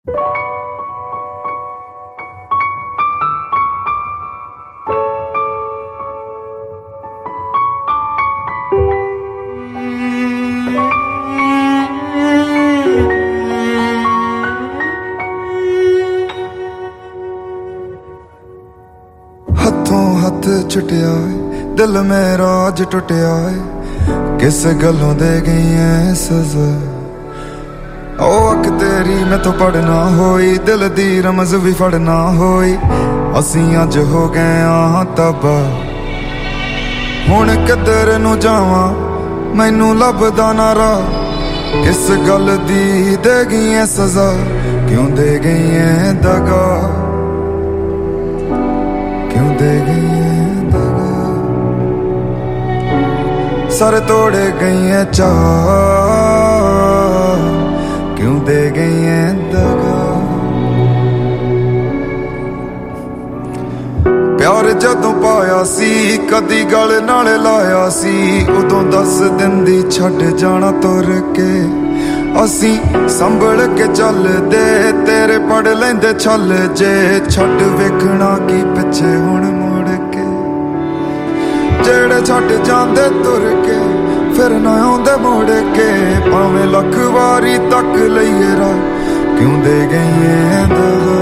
हथों हथ छुटिया दिल मेरा अज टुटिया किस गलों दे गई है सजा। ओ अख तेरी मैं तो पढ़ना होई दिल दी रमज भी फड़ना होई असी अज हो गए आ तबा। हुण किधर नू जावां मैनू लभदा ना राह किस गल दी दे गई है सजा क्यों दे गई है दगा क्यों दे गई है दगा। सर तोड़े गई है चाह क्यों दे गई है दगा। प्यार जदों पाया सी कदी गल नाल लाया सी उदों 10 दिन दी छड्ड जाना तुर के असी संभल के चल दे तेरे पढ़ लेंदे छल जे छड्ड वेखना की पिछे हुण मुड़ के जेड़े छड्ड जांदे तुर के फिर ना आउंदे मुड़ के भावें लख वारी तक लईए राह क्यों दे गई है दगा।